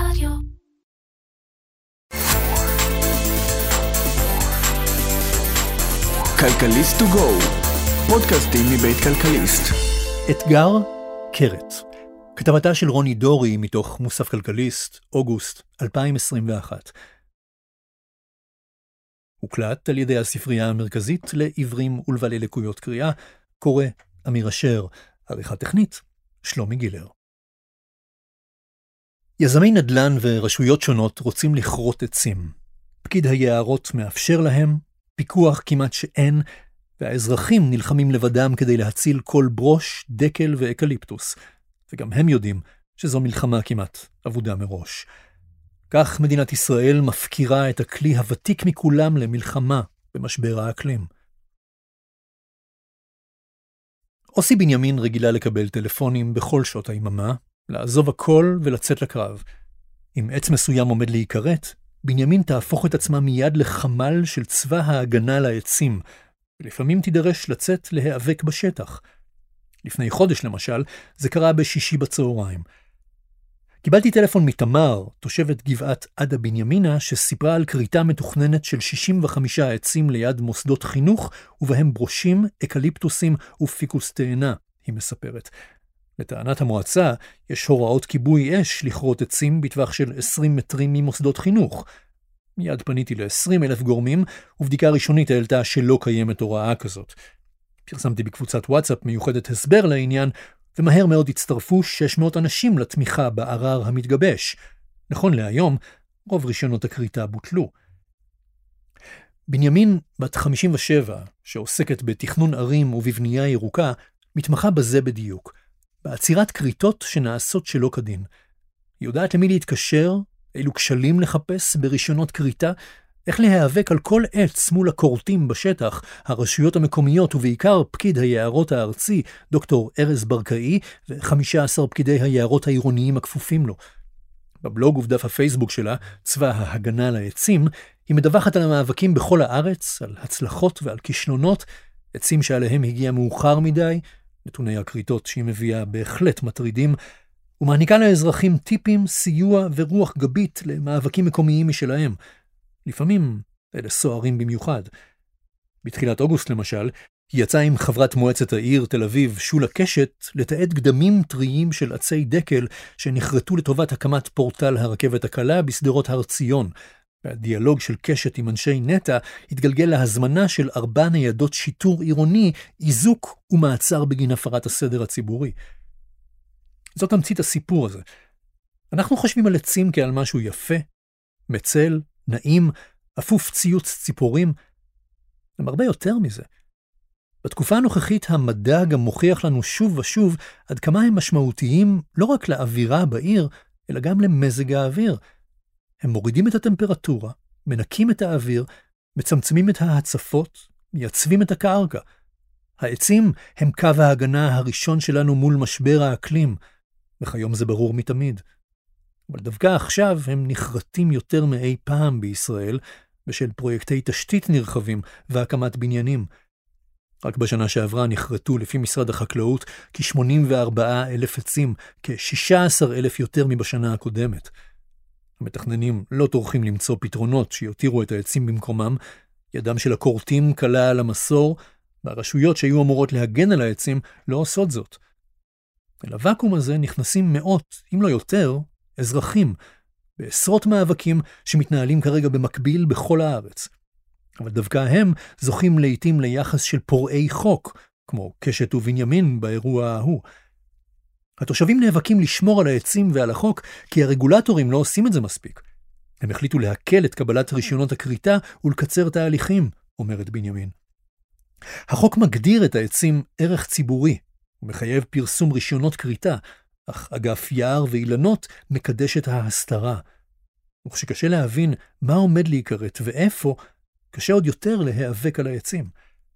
רדיו. כלכליסט טו גו, פודקאסטים מבית כלכליסט. אתגר קרת. כתבתה של רוני דורי מתוך מוסף כלכליסט, אוגוסט 2021. הוקלט על ידי הספרייה המרכזית לעברים ולבעלי לקויות קריאה, קורא אמיר אשר, עריכה טכנית, שלומי גילר. יזמי נדל"ן ורשויות שונות רוצים לכרות עצים. פקיד היערות מאפשר להם, פיקוח כמעט שאין, והאזרחים נלחמים לבדם כדי להציל כל ברוש, דקל ואקליפטוס. וגם הם יודעים שזו מלחמה כמעט אבודה מראש. כך מדינת ישראל מפקירה את הכלי הוותיק מכולם למלחמה במשבר האקלים. אוסי בנימין רגילה לקבל טלפונים בכל שעות היממה, לעזוב הכל ולצאת לקרב. אם עץ מסוים עומד להיקרת, בנימין תהפוך את עצמה מיד לחמל של צבא ההגנה לעצים, ולפעמים תידרש לצאת להיאבק בשטח. לפני חודש למשל, זה קרה בשישי בצהריים. קיבלתי טלפון מתמר, תושבת גבעת עדה בנימינה, שסיפרה על כריתה מתוכננת של 65 עצים ליד מוסדות חינוך, ובהם ברושים, אקליפטוסים ופיקוס תאנה, היא מספרת. לטענת המועצה, יש הוראות כיבוי אש לכרות עצים בטווח של 20 מטרים ממוסדות חינוך. מיד פניתי ל-20,000 גורמים, ובדיקה ראשונית העלתה שלא קיימת הוראה כזאת. פרסמתי בקבוצת וואטסאפ מיוחדת הסבר לעניין, ומהר מאוד הצטרפו 600 אנשים לתמיכה בערר המתגבש. נכון להיום, רוב רישיונות הכריתה בוטלו. בנימין, בת 57, שעוסקת בתכנון ערים ובבנייה ירוקה, מתמחה בזה בדיוק, בעצירת כריתות שנעשות שלא כדין. היא יודעת למי להתקשר, אילו כשלים לחפש ברישיונות כריתה, איך להיאבק על כל עץ מול הכורתים בשטח, הרשויות המקומיות ובעיקר פקיד היערות הארצי, דוקטור ארז ברקאי, ו15 פקידי היערות העירוניים הכפופים לו. בבלוג ובדף הפייסבוק שלה, צבא ההגנה לעצים, היא מדווחת על המאבקים בכל הארץ, על הצלחות ועל כישלונות, עצים שעליהם הגיע מאוחר מדי, נתוני הכריתות שהיא מביאה בהחלט מטרידים, ומעניקה לאזרחים טיפים, סיוע ורוח גבית למאבקים מקומיים משלהם. לפעמים אלה סוערים במיוחד. בתחילת אוגוסט למשל, היא יצאה עם חברת מועצת העיר תל אביב, שולה קשת, לתעד קדמים טריים של עצי דקל שנחרטו לטובת הקמת פורטל הרכבת הקלה בסדרות הר ציון. והדיאלוג של קשת עם אנשי נטע התגלגל להזמנה של 4 ניידות שיטור עירוני, איזוק ומעצר בגין הפרת הסדר הציבורי. זאת תמצית הסיפור הזה. אנחנו חושבים על עצים כעל משהו יפה, מצל, נעים, אפוף ציוץ ציפורים. הם הרבה יותר מזה. בתקופה הנוכחית המדע גם מוכיח לנו שוב ושוב עד כמה הם משמעותיים לא רק לאווירה בעיר, אלא גם למזג האוויר. הם מורידים את הטמפרטורה, מנקים את האוויר, מצמצמים את ההצפות, מייצבים את הקרקע. העצים הם קו ההגנה הראשון שלנו מול משבר האקלים, וכיום זה ברור מתמיד. אבל דווקא עכשיו הם נחרטים יותר מאי פעם בישראל, בשל פרויקטי תשתית נרחבים והקמת בניינים. רק בשנה שעברה נחרטו לפי משרד החקלאות כ-84,000 עצים, כ-16,000 יותר מבשנה הקודמת. המתכננים לא טורחים למצוא פתרונות שיותירו את העצים במקומם, ידם של הכורתים קלה על המסור, והרשויות שהיו אמורות להגן על העצים לא עושות זאת. אל הוואקום הזה נכנסים מאות, אם לא יותר, אזרחים, בעשרות מאבקים שמתנהלים כרגע במקביל בכל הארץ. אבל דווקא הם זוכים לעתים ליחס של פורעי חוק, כמו קשת ובנימין באירוע ההוא. התושבים נאבקים לשמור על העצים ועל החוק, כי הרגולטורים לא עושים את זה מספיק. הם החליטו להקל את קבלת רישיונות הכריתה ולקצר תהליכים, אומרת בנימין. החוק מגדיר את העצים ערך ציבורי, ומחייב פרסום רישיונות כריתה, אך אגף יער ואילנות מקדש את ההסתרה. וכשקשה להבין מה עומד להיקרת ואיפה, קשה עוד יותר להיאבק על העצים.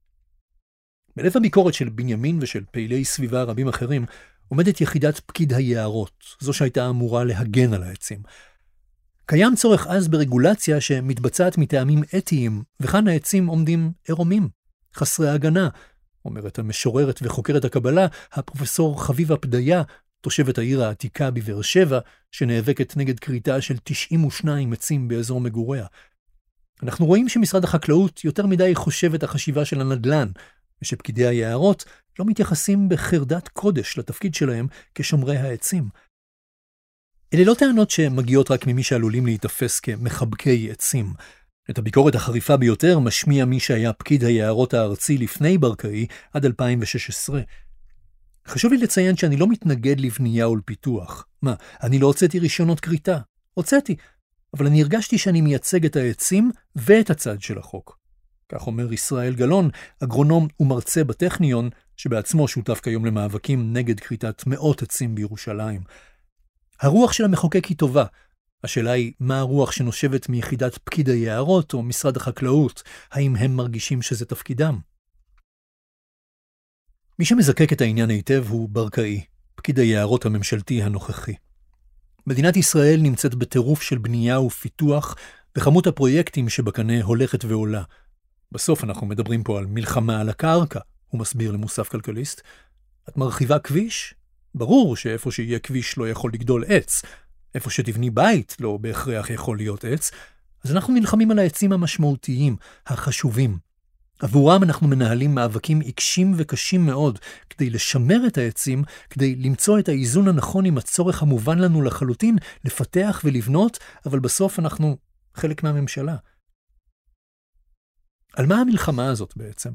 בלב הביקורת של בנימין ושל פעילי סביבה רבים אחרים, עומדת יחידת פקיד היערות, זו שהייתה אמורה להגן על העצים. קיים צורך אז ברגולציה שמתבצעת מטעמים אתיים, וכאן העצים עומדים עירומים, חסרי הגנה, אומרת המשוררת וחוקרת הקבלה, הפרופסור חביבה פדיה, תושבת העיר העתיקה בבאר שבע, שנאבקת נגד כריתה של 92 עצים באזור מגוריה. אנחנו רואים שמשרד החקלאות יותר מדי חושב את החשיבה של הנדל"ן, ושפקידי היערות לא מתייחסים בחרדת קודש לתפקיד שלהם כשומרי העצים. אלה לא טענות שמגיעות רק ממי שעלולים להתאפס כמחבקי עצים. את הביקורת החריפה ביותר משמיע מי שהיה פקיד היערות הארצי לפני ברקאי עד 2016. חשוב לי לציין שאני לא מתנגד לבנייה ולפיתוח. מה, אני לא הוצאתי רישיונות כריתה? הוצאתי, אבל אני הרגשתי שאני מייצג את העצים ואת הצד של החוק. כך אומר ישראל גלון, אגרונום ומרצה בטכניון, שבעצמו שותף כיום למאבקים נגד כריתת מאות עצים בירושלים. הרוח של המחוקק היא טובה. השאלה היא, מה הרוח שנושבת מיחידת פקיד היערות או משרד החקלאות? האם הם מרגישים שזה תפקידם? מי שמזקק את העניין היטב הוא ברקאי, פקיד היערות הממשלתי הנוכחי. מדינת ישראל נמצאת בטירוף של בנייה ופיתוח, וכמות הפרויקטים שבקנה הולכת ועולה. בסוף אנחנו מדברים פה על מלחמה על הקרקע, הוא מסביר למוסף כלכליסט. את מרחיבה כביש? ברור שאיפה שיהיה כביש לא יכול לגדול עץ. איפה שתבני בית לא בהכרח יכול להיות עץ. אז אנחנו נלחמים על העצים המשמעותיים, החשובים. עבורם אנחנו מנהלים מאבקים עיקשים וקשים מאוד, כדי לשמר את העצים, כדי למצוא את האיזון הנכון עם הצורך המובן לנו לחלוטין, לפתח ולבנות, אבל בסוף אנחנו חלק מהממשלה. על מה המלחמה הזאת בעצם?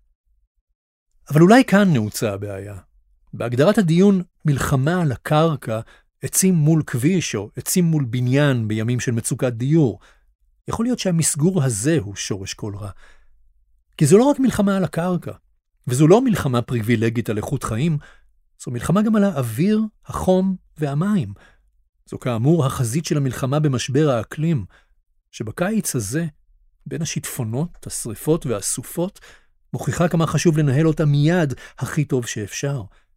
אבל אולי כאן נעוצה הבעיה. בהגדרת הדיון, מלחמה על הקרקע, עצים מול כביש או עצים מול בניין בימים של מצוקת דיור. יכול להיות שהמסגור הזה הוא שורש כל רע. כי זו לא רק מלחמה על הקרקע, וזו לא מלחמה פריבילגית על איכות חיים, זו מלחמה גם על האוויר, החום והמים. זו כאמור החזית של המלחמה במשבר האקלים, שבקיץ הזה, בין השיטפונות, השריפות והסופות, מוכיחה כמה חשוב לנהל אותה מיד הכי טוב שאפשר.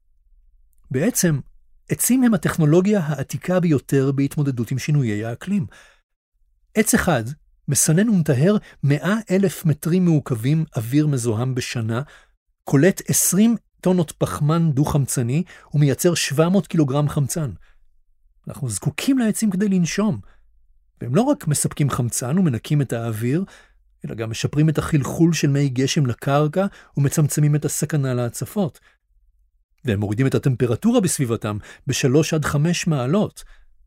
בעצם, עצים הם הטכנולוגיה העתיקה ביותר בהתמודדות עם שינויי האקלים. עץ אחד מסנן ומטהר 100,000 מטרים מעוקבים אוויר מזוהם בשנה, קולט 20 טונות פחמן דו-חמצני ומייצר 700 קילוגרם חמצן. אנחנו זקוקים לעצים כדי לנשום. והם לא רק מספקים חמצן ומנקים את האוויר, אלא גם משפרים את החלחול של מי גשם לקרקע ומצמצמים את הסכנה להצפות. והם מורידים את הטמפרטורה בסביבתם ב3-5 מעלות.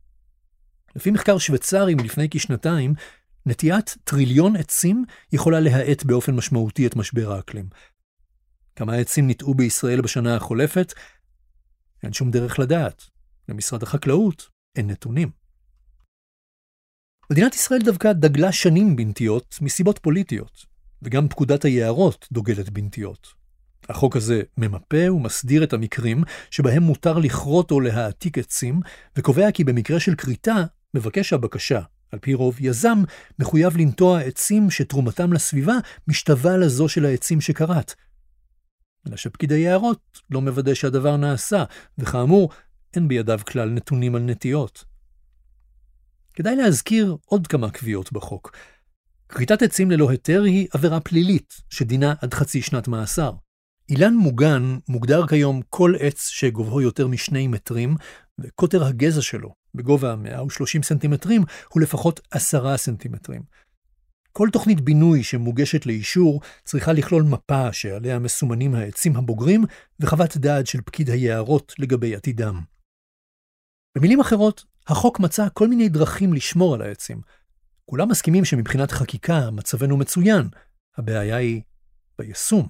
לפי מחקר שוויצרי מלפני כשנתיים, נטיית טריליון עצים יכולה להאט באופן משמעותי את משבר האקלים. כמה עצים ניטעו בישראל בשנה החולפת? אין שום דרך לדעת. למשרד החקלאות אין נתונים. מדינת ישראל דווקא דגלה שנים בנטיות מסיבות פוליטיות, וגם פקודת היערות דוגלת בנטיות. החוק הזה ממפה ומסדיר את המקרים שבהם מותר לכרות או להעתיק עצים, וקובע כי במקרה של כריתה, מבקש הבקשה, על פי רוב יזם, מחויב לנטוע עצים שתרומתם לסביבה משתווה לזו של העצים שכרת. אלא שפקיד היערות לא מוודא שהדבר נעשה, וכאמור, אין בידיו כלל נתונים על נטיות. כדאי להזכיר עוד כמה קביעות בחוק. כריתת עצים ללא היתר היא עבירה פלילית, שדינה עד 0.5 שנת מאסר. אילן מוגן מוגדר כיום כל עץ שגובהו יותר מ2 מטרים, וקוטר הגזע שלו, בגובה 130 סנטימטרים, הוא לפחות 10 סנטימטרים. כל תוכנית בינוי שמוגשת לאישור צריכה לכלול מפה שעליה מסומנים העצים הבוגרים, וחוות דעת של פקיד היערות לגבי עתידם. במילים אחרות, החוק מצא כל מיני דרכים לשמור על העצים. כולם מסכימים שמבחינת חקיקה מצבנו מצוין. הבעיה היא ביישום.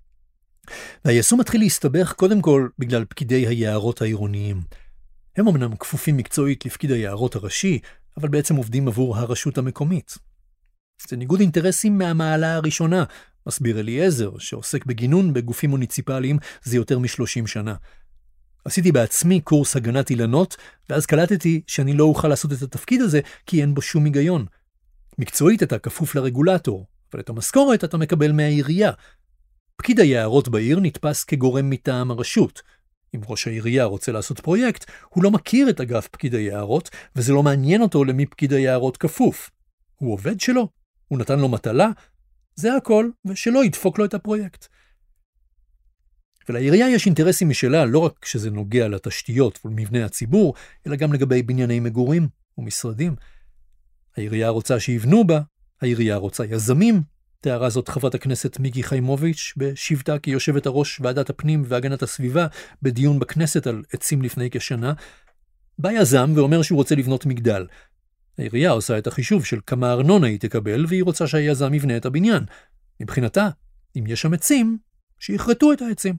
והיישום מתחיל להסתבך קודם כל בגלל פקידי היערות העירוניים. הם אמנם כפופים מקצועית לפקיד היערות הראשי, אבל בעצם עובדים עבור הרשות המקומית. זה ניגוד אינטרסים מהמעלה הראשונה, מסביר אליעזר, שעוסק בגינון בגופים מוניציפליים זה יותר מ30 שנה. עשיתי בעצמי קורס הגנת אילנות, ואז קלטתי שאני לא אוכל לעשות את התפקיד הזה, כי אין בו שום היגיון. מקצועית אתה כפוף לרגולטור, אבל את המשכורת אתה מקבל מהעירייה. פקיד היערות בעיר נתפס כגורם מטעם הרשות. אם ראש העירייה רוצה לעשות פרויקט, הוא לא מכיר את אגף פקיד היערות, וזה לא מעניין אותו למי פקיד היערות כפוף. הוא עובד שלו, הוא נתן לו מטלה, זה הכל, ושלא ידפוק לו את הפרויקט. ולעירייה יש אינטרסים משלה, לא רק שזה נוגע לתשתיות ולמבנה הציבור, אלא גם לגבי בנייני מגורים ומשרדים. העירייה רוצה שיבנו בה, העירייה רוצה יזמים, תיארה זאת חברת הכנסת מיקי חיימוביץ' בשבתה כיושבת הראש ועדת הפנים והגנת הסביבה בדיון בכנסת על עצים לפני כשנה. בא יזם ואומר שהוא רוצה לבנות מגדל. העירייה עושה את החישוב של כמה ארנונה היא תקבל, והיא רוצה שהיזם יבנה את הבניין. מבחינתה, אם יש שם עצים, שיחרטו את העצים.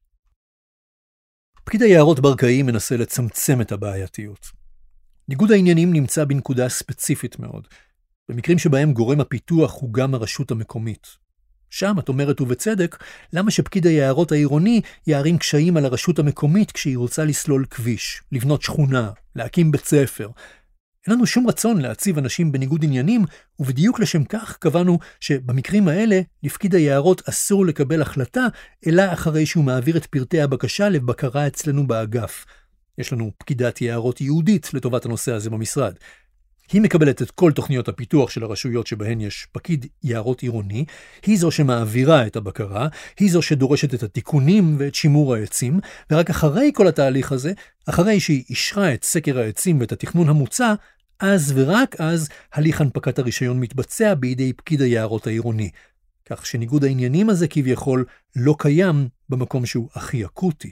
פקיד היערות ברקאי מנסה לצמצם את הבעייתיות. ניגוד העניינים נמצא בנקודה ספציפית מאוד. במקרים שבהם גורם הפיתוח הוא גם הרשות המקומית. שם, את אומרת ובצדק, למה שפקיד היערות העירוני יערים קשיים על הרשות המקומית כשהיא רוצה לסלול כביש, לבנות שכונה, להקים בית ספר. אין לנו שום רצון להציב אנשים בניגוד עניינים, ובדיוק לשם כך קבענו שבמקרים האלה לפקיד היערות אסור לקבל החלטה, אלא אחרי שהוא מעביר את פרטי הבקשה לבקרה אצלנו באגף. יש לנו פקידת יערות ייעודית לטובת הנושא הזה במשרד. היא מקבלת את כל תוכניות הפיתוח של הרשויות שבהן יש פקיד יערות עירוני, היא זו שמעבירה את הבקרה, היא זו שדורשת את התיקונים ואת שימור העצים, ורק אחרי כל התהליך הזה, אחרי שהיא אישרה את סקר העצים ואת התכנון המוצע, אז ורק אז הליך הנפקת הרישיון מתבצע בידי פקיד היערות העירוני. כך שניגוד העניינים הזה כביכול לא קיים במקום שהוא הכי אקוטי.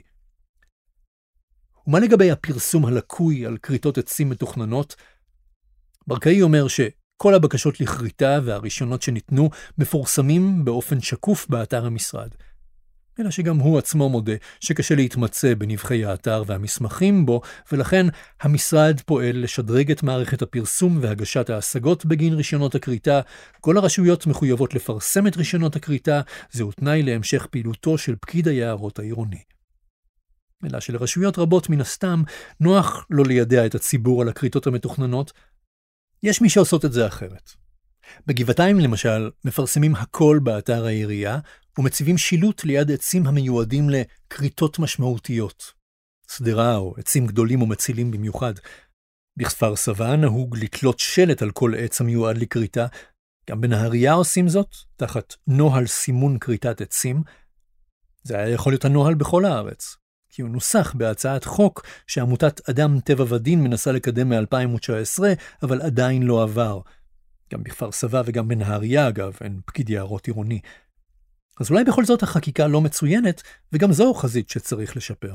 ומה לגבי הפרסום הלקוי על כריתות עצים מתוכננות? ברקאי אומר שכל הבקשות לכריתה והרישיונות שניתנו מפורסמים באופן שקוף באתר המשרד. אלא שגם הוא עצמו מודה שקשה להתמצא בנבחי האתר והמסמכים בו, ולכן המשרד פועל לשדרג את מערכת הפרסום והגשת ההשגות בגין רישיונות הכריתה. כל הרשויות מחויבות לפרסם את רישיונות הכריתה, זהו תנאי להמשך פעילותו של פקיד היערות העירוני. אלא שלרשויות רבות מן הסתם נוח לא לידע את הציבור על הכריתות המתוכננות. יש מי שעושות את זה אחרת. בגבעתיים למשל מפרסמים הכל באתר העירייה ומציבים שילוט ליד עצים המיועדים לכריתות משמעותיות. סדרה או עצים גדולים ומצילים במיוחד. בכפר סבא נהוג לתלות שלט על כל עץ המיועד לכריתה. גם בנהריה עושים זאת, תחת נוהל סימון כריתת עצים. זה היה יכול להיות הנוהל בכל הארץ. כי הוא נוסח בהצעת חוק שעמותת אדם טבע ודין מנסה לקדם מ-2019, אבל עדיין לא עבר. גם בכפר סבא וגם בנהריה, אגב, אין פקיד יערות עירוני. אז אולי בכל זאת החקיקה לא מצוינת, וגם זו חזית שצריך לשפר.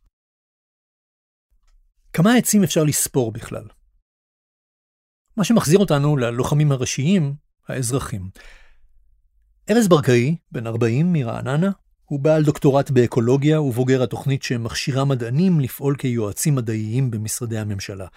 כמה עצים אפשר לספור בכלל? מה שמחזיר אותנו ללוחמים הראשיים, האזרחים. ארז ברקאי, בן 40 מרעננה, הוא בעל דוקטורט באקולוגיה ובוגר התוכנית שמכשירה מדענים לפעול כיועצים מדעיים במשרדי הממשלה.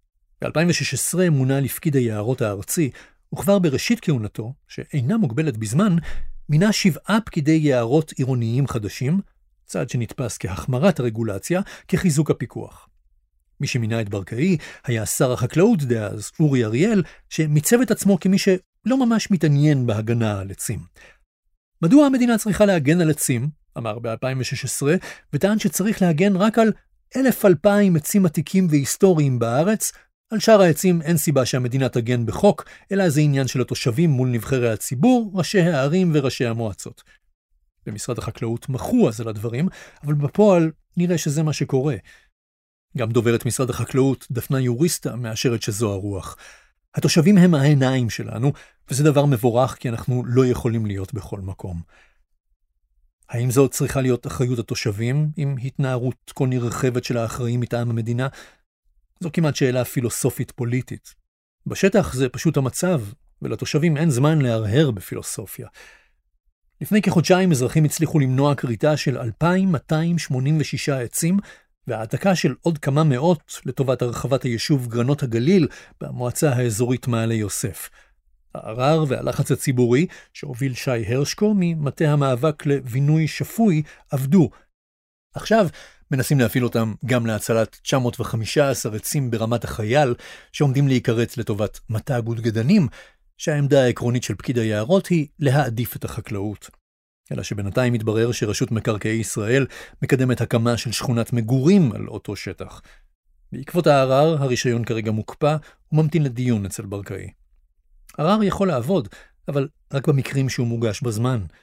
ב-2016 מונה לפקיד היערות הארצי, וכבר בראשית כהונתו, שאינה מוגבלת בזמן, מינה 7 פקידי יערות עירוניים חדשים, צעד שנתפס כהחמרת הרגולציה, כחיזוק הפיקוח. מי שמינה את ברקאי היה שר החקלאות דאז, אורי אריאל, שמיצב את עצמו כמי שלא ממש מתעניין בהגנה על עצים. מדוע המדינה צריכה להגן על עצים, אמר ב-2016, וטען שצריך להגן רק על 1,000-2,000 עצים עתיקים והיסטוריים בארץ. על שאר העצים אין סיבה שהמדינה תגן בחוק, אלא זה עניין של התושבים מול נבחרי הציבור, ראשי הערים וראשי המועצות. במשרד החקלאות מחו אז על הדברים, אבל בפועל נראה שזה מה שקורה. גם דוברת משרד החקלאות, דפנה יוריסטה, מאשרת שזו הרוח. התושבים הם העיניים שלנו, וזה דבר מבורך כי אנחנו לא יכולים להיות בכל מקום. האם זו צריכה להיות אחריות התושבים עם התנערות כה נרחבת של האחראים מטעם המדינה? זו כמעט שאלה פילוסופית פוליטית. בשטח זה פשוט המצב, ולתושבים אין זמן להרהר בפילוסופיה. לפני כחודשיים אזרחים הצליחו למנוע כריתה של 2,286 עצים, והעתקה של עוד כמה מאות לטובת הרחבת היישוב גרנות הגליל במועצה האזורית מעלה יוסף. הערר והלחץ הציבורי שהוביל שי הרשקו ממטה המאבק לבינוי שפוי עבדו. עכשיו מנסים להפעיל אותם גם להצלת 915 עצים ברמת החייל שעומדים להיקרץ לטובת מטע גודגדנים, שהעמדה העקרונית של פקיד היערות היא להעדיף את החקלאות. אלא שבינתיים מתברר שרשות מקרקעי ישראל מקדמת הקמה של שכונת מגורים על אותו שטח. בעקבות הערר הרישיון כרגע מוקפא וממתין לדיון אצל ברקאי. ערר יכול לעבוד, אבל רק במקרים שהוא מוגש בזמן.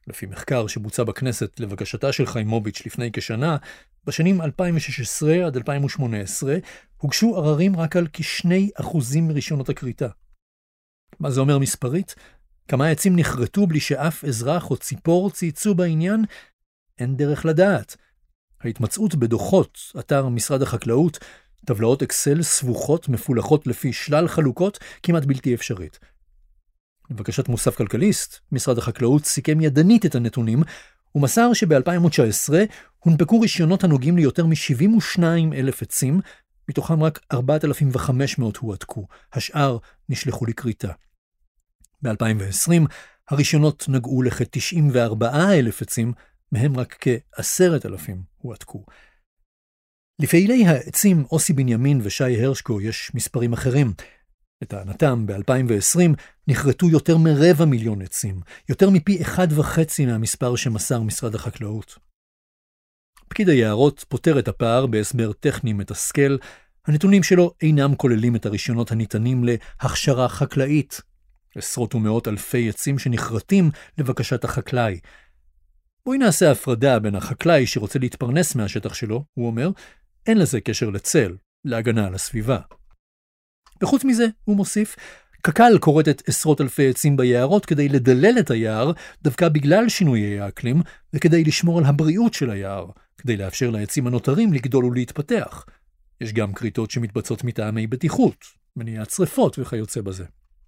לפי מחקר שבוצע בכנסת לבקשתה של חיימוביץ' לפני כשנה, בשנים 2016 עד 2018 הוגשו עררים רק על כ2% מרישיונות הכריתה. מה זה אומר מספרית? כמה עצים נחרטו בלי שאף אזרח או ציפור צייצו בעניין? אין דרך לדעת. ההתמצאות בדוחות, אתר משרד החקלאות, טבלאות אקסל סבוכות מפולחות לפי שלל חלוקות כמעט בלתי אפשרית. לבקשת מוסף כלכליסט, משרד החקלאות סיכם ידנית את הנתונים, ומסר שב-2019 הונפקו רישיונות הנוגעים ליותר מ-72,000 עצים, מתוכם רק 4,500 הועתקו, השאר נשלחו לכריתה. ב-2020 הרישיונות נגעו לכ-94,000 עצים, מהם רק כ-10,000 הועתקו. לפעילי העצים אוסי בנימין ושי הרשקו יש מספרים אחרים. לטענתם, ב-2020 נחרטו יותר מ250,000 עצים, יותר מפי 1.5 מהמספר שמסר משרד החקלאות. פקיד היערות פותר את הפער בהסבר טכני מתסכל, הנתונים שלו אינם כוללים את הרישיונות הניתנים להכשרה חקלאית, עשרות ומאות אלפי עצים שנחרטים לבקשת החקלאי. בואי נעשה הפרדה בין החקלאי שרוצה להתפרנס מהשטח שלו, הוא אומר, אין לזה קשר לצל, להגנה על הסביבה. וחוץ מזה, הוא מוסיף, קק"ל כורתת עשרות אלפי עצים ביערות כדי לדלל את היער, דווקא בגלל שינויי האקלים, וכדי לשמור על הבריאות של היער, כדי לאפשר לעצים הנותרים לגדול ולהתפתח. יש גם כריתות שמתבצעות מטעמי בטיחות, מניעת שריפות וכיוצא בזה.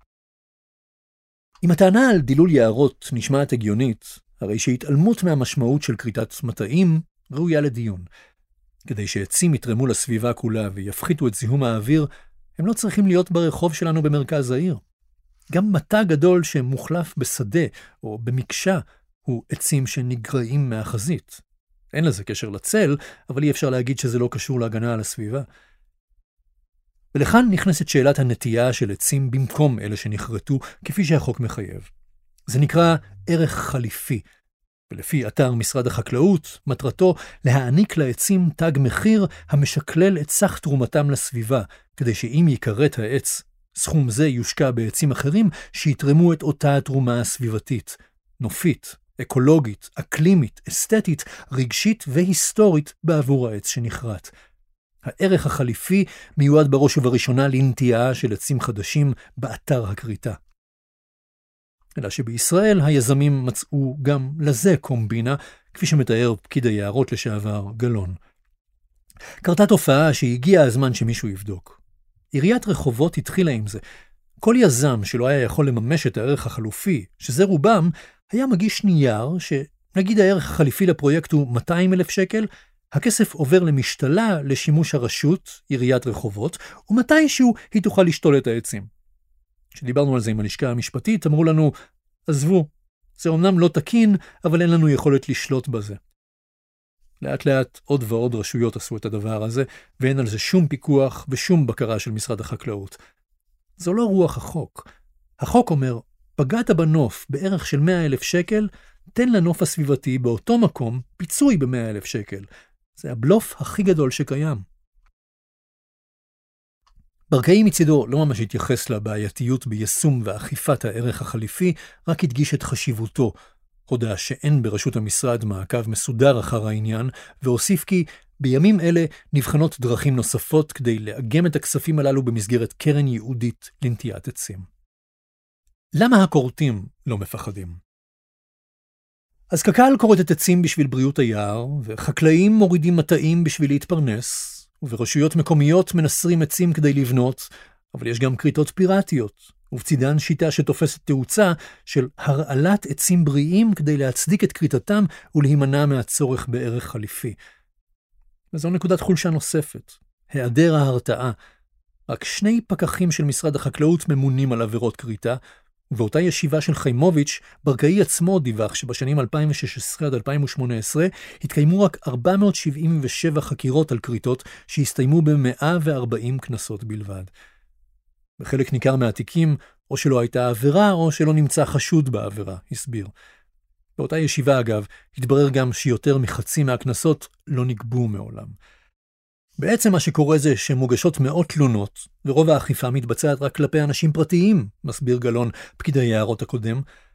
אם הטענה על דילול יערות נשמעת הגיונית, הרי שהתעלמות מהמשמעות של כריתת מטעים ראויה לדיון. כדי שעצים יתרמו לסביבה כולה ויפחיתו את זיהום האוויר, הם לא צריכים להיות ברחוב שלנו במרכז העיר. גם מטע גדול שמוחלף בשדה או במקשה הוא עצים שנגרעים מהחזית. אין לזה קשר לצל, אבל אי אפשר להגיד שזה לא קשור להגנה על הסביבה. ולכאן נכנסת שאלת הנטייה של עצים במקום אלה שנחרטו, כפי שהחוק מחייב. זה נקרא ערך חליפי, ולפי אתר משרד החקלאות, מטרתו להעניק לעצים תג מחיר המשקלל את סך תרומתם לסביבה, כדי שאם יקרת העץ, סכום זה יושקע בעצים אחרים שיתרמו את אותה התרומה הסביבתית, נופית, אקולוגית, אקלימית, אסתטית, רגשית והיסטורית בעבור העץ שנחרט. הערך החליפי מיועד בראש ובראשונה לנטיעה של עצים חדשים באתר הכריתה. אלא שבישראל היזמים מצאו גם לזה קומבינה, כפי שמתאר פקיד היערות לשעבר גלון. קרתה תופעה שהגיע הזמן שמישהו יבדוק. עיריית רחובות התחילה עם זה. כל יזם שלא היה יכול לממש את הערך החלופי, שזה רובם, היה מגיש נייר שנגיד הערך החליפי לפרויקט הוא 200,000 שקל, הכסף עובר למשתלה לשימוש הרשות, עיריית רחובות, ומתישהו היא תוכל לשתול את העצים. כשדיברנו על זה עם הלשכה המשפטית, אמרו לנו, עזבו, זה אומנם לא תקין, אבל אין לנו יכולת לשלוט בזה. לאט לאט עוד ועוד רשויות עשו את הדבר הזה, ואין על זה שום פיקוח ושום בקרה של משרד החקלאות. זו לא רוח החוק. החוק אומר, פגעת בנוף בערך של 100,000 שקל, תן לנוף הסביבתי באותו מקום פיצוי ב100,000 שקל. זה הבלוף הכי גדול שקיים. ברקאי מצידו לא ממש התייחס לבעייתיות ביישום ואכיפת הערך החליפי, רק הדגיש את חשיבותו. הודע שאין ברשות המשרד מעקב מסודר אחר העניין, והוסיף כי בימים אלה נבחנות דרכים נוספות כדי לאגם את הכספים הללו במסגרת קרן ייעודית לנטיעת עצים. למה הכורתים לא מפחדים? אז קק"ל כורתת עצים בשביל בריאות היער, וחקלאים מורידים מטעים בשביל להתפרנס, וברשויות מקומיות מנסרים עצים כדי לבנות, אבל יש גם כריתות פיראטיות, ובצידן שיטה שתופסת תאוצה של הרעלת עצים בריאים כדי להצדיק את כריתתם ולהימנע מהצורך בערך חליפי. וזו נקודת חולשה נוספת, היעדר ההרתעה. רק 2 פקחים של משרד החקלאות ממונים על עבירות כריתה, ובאותה ישיבה של חיימוביץ', ברקאי עצמו דיווח שבשנים 2016 עד 2018 התקיימו רק 477 חקירות על כריתות שהסתיימו ב140 כנסות בלבד. בחלק ניכר מהתיקים, או שלא הייתה עבירה, או שלא נמצא חשוד בעבירה, הסביר. באותה ישיבה, אגב, התברר גם שיותר מחצי מהכנסות לא נגבו מעולם. בעצם מה שקורה זה שמוגשות מאות תלונות, ורוב האכיפה מתבצעת רק כלפי אנשים פרטיים, מסביר גלון, פקיד היערות הקודם.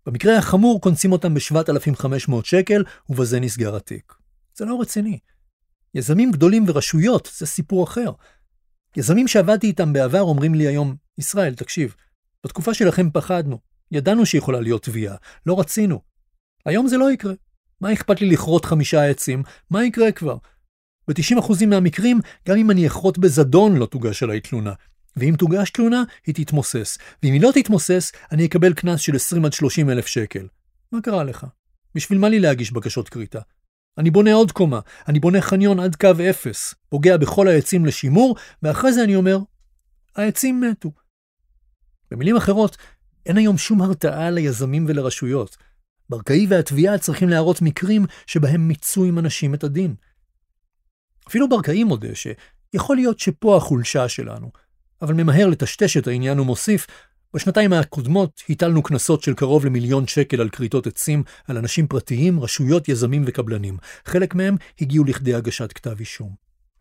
במקרה החמור קונסים אותם ב7,500 שקל, ובזה נסגר התיק. זה לא רציני. יזמים גדולים ורשויות, זה סיפור אחר. יזמים שעבדתי איתם בעבר אומרים לי היום, ישראל, תקשיב, בתקופה שלכם פחדנו, ידענו שיכולה להיות תביעה, לא רצינו. היום זה לא יקרה. מה אכפת לי לכרות 5 עצים? מה יקרה כבר? ב-90% מהמקרים, גם אם אני אכרות בזדון לא תוגש עליי תלונה. ואם תוגש תלונה, היא תתמוסס. ואם היא לא תתמוסס, אני אקבל קנס של 20 עד 30 אלף שקל. מה קרה לך? בשביל מה לי להגיש בקשות קריטה? אני בונה עוד קומה, אני בונה חניון עד קו 0, פוגע בכל העצים לשימור, ואחרי זה אני אומר, העצים מתו. במילים אחרות, אין היום שום הרתעה ליזמים ולרשויות. ברקאי והתביעה צריכים להראות מקרים שבהם מיצו עם אנשים את הדין. אפילו ברקאי מודה שיכול להיות שפה החולשה שלנו, אבל ממהר לטשטש את העניין ומוסיף, בשנתיים הקודמות הטלנו קנסות של קרוב ל1,000,000 שקל על כריתות עצים, על אנשים פרטיים, רשויות, יזמים וקבלנים. חלק מהם הגיעו לכדי הגשת כתב אישום.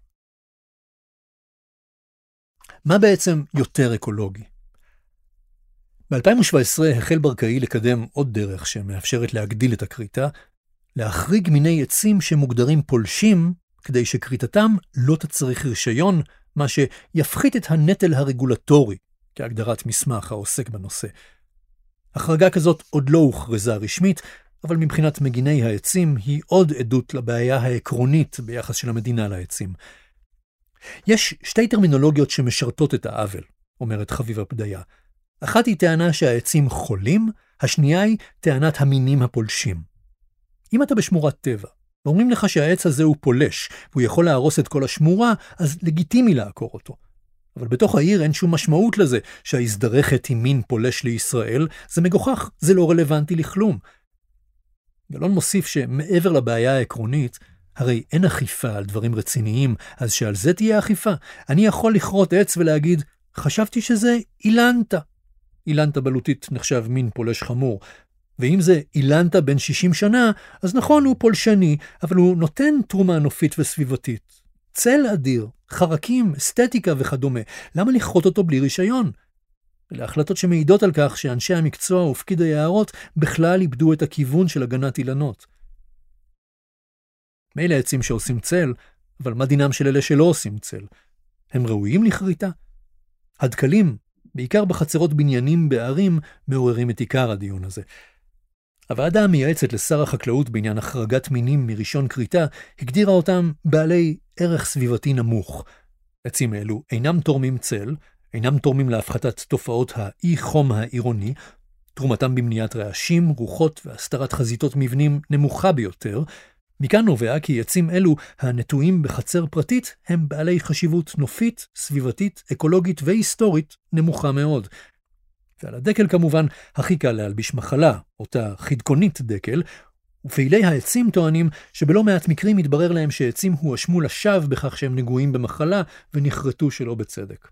מה בעצם יותר אקולוגי? ב-2017 החל ברקאי לקדם עוד דרך שמאפשרת להגדיל את הכריתה, להחריג מיני עצים שמוגדרים פולשים, כדי שכריתתם לא תצריך רישיון, מה שיפחית את הנטל הרגולטורי, כהגדרת מסמך העוסק בנושא. החרגה כזאת עוד לא הוכרזה רשמית, אבל מבחינת מגיני העצים היא עוד עדות לבעיה העקרונית ביחס של המדינה לעצים. יש 2 טרמינולוגיות שמשרתות את העוול, אומרת חביבה פדיה. אחת היא טענה שהעצים חולים, השנייה היא טענת המינים הפולשים. אם אתה בשמורת טבע, ואומרים לך שהעץ הזה הוא פולש, והוא יכול להרוס את כל השמורה, אז לגיטימי לעקור אותו. אבל בתוך העיר אין שום משמעות לזה שההזדרכת היא מין פולש לישראל, זה מגוחך, זה לא רלוונטי לכלום. גלון מוסיף שמעבר לבעיה העקרונית, הרי אין אכיפה על דברים רציניים, אז שעל זה תהיה אכיפה. אני יכול לכרות עץ ולהגיד, חשבתי שזה אילנטה. אילנטה בלוטית נחשב מין פולש חמור. ואם זה אילנטה בן 60 שנה, אז נכון הוא פולשני, אבל הוא נותן תרומה נופית וסביבתית. צל אדיר, חרקים, אסתטיקה וכדומה. למה לכרות אותו בלי רישיון? אלה החלטות שמעידות על כך שאנשי המקצוע ופקיד היערות בכלל איבדו את הכיוון של הגנת אילנות. מילא עצים שעושים צל, אבל מה דינם של אלה שלא עושים צל? הם ראויים לכריתה? הדקלים, בעיקר בחצרות בניינים בערים, מעוררים את עיקר הדיון הזה. הוועדה המייעצת לשר החקלאות בעניין החרגת מינים מראשון כריתה, הגדירה אותם בעלי ערך סביבתי נמוך. עצים אלו אינם תורמים צל, אינם תורמים להפחתת תופעות האי-חום העירוני, תרומתם במניעת רעשים, רוחות והסתרת חזיתות מבנים נמוכה ביותר. מכאן נובע כי עצים אלו הנטועים בחצר פרטית הם בעלי חשיבות נופית, סביבתית, אקולוגית והיסטורית נמוכה מאוד. ועל הדקל כמובן הכי קל להלביש מחלה, אותה חדקונית דקל, ופעילי העצים טוענים שבלא מעט מקרים מתברר להם שעצים הואשמו לשווא בכך שהם נגועים במחלה ונחרטו שלא בצדק.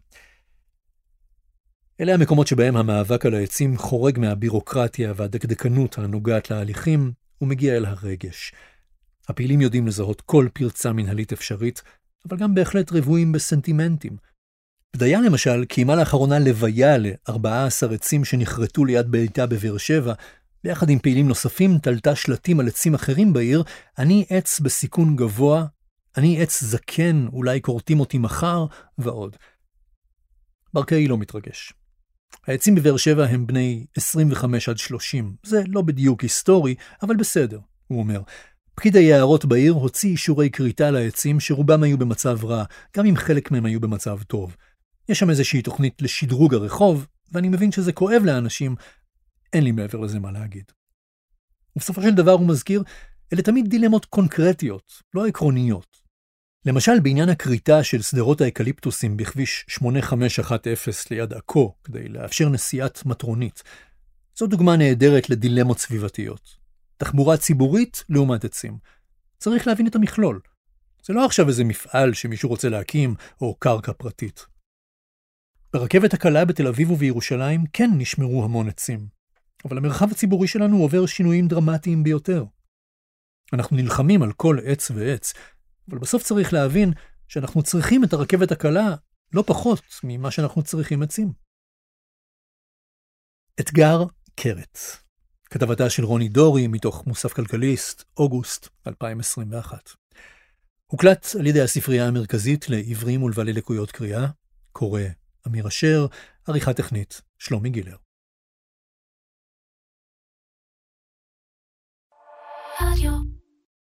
אלה המקומות שבהם המאבק על העצים חורג מהבירוקרטיה והדקדקנות הנוגעת להליכים ומגיע אל הרגש. הפעילים יודעים לזהות כל פרצה מנהלית אפשרית, אבל גם בהחלט רבועים בסנטימנטים. פדיה למשל קיימה לאחרונה לוויה ל14 עצים שנחרטו ליד ביתה בבאר שבע, ביחד עם פעילים נוספים תלתה שלטים על עצים אחרים בעיר, אני עץ בסיכון גבוה, אני עץ זקן, אולי קורטים אותי מחר, ועוד. ברקאי לא מתרגש. העצים בבאר שבע הם בני 25 עד 30, זה לא בדיוק היסטורי, אבל בסדר, הוא אומר. פקיד היערות בעיר הוציא אישורי כריתה לעצים שרובם היו במצב רע, גם אם חלק מהם היו במצב טוב. יש שם איזושהי תוכנית לשדרוג הרחוב, ואני מבין שזה כואב לאנשים, אין לי מעבר לזה מה להגיד. ובסופו של דבר הוא מזכיר, אלה תמיד דילמות קונקרטיות, לא עקרוניות. למשל, בעניין הכריתה של סדרות האקליפטוסים בכביש 8510 ליד עכו, כדי לאפשר נסיעת מטרונית, זו דוגמה נהדרת לדילמות סביבתיות. תחבורה ציבורית לעומת עצים. צריך להבין את המכלול. זה לא עכשיו איזה מפעל שמישהו רוצה להקים או קרקע פרטית. ברכבת הקלה בתל אביב ובירושלים כן נשמרו המון עצים, אבל המרחב הציבורי שלנו עובר שינויים דרמטיים ביותר. אנחנו נלחמים על כל עץ ועץ, אבל בסוף צריך להבין שאנחנו צריכים את הרכבת הקלה לא פחות ממה שאנחנו צריכים עצים. אתגר קרת. כתבתה של רוני דורי מתוך מוסף כלכליסט, אוגוסט 2021. הוקלט על ידי הספרייה המרכזית לעברים ולבעלי לקויות קריאה, קורא אמיר אשר, עריכה טכנית שלומי גילר. רדיו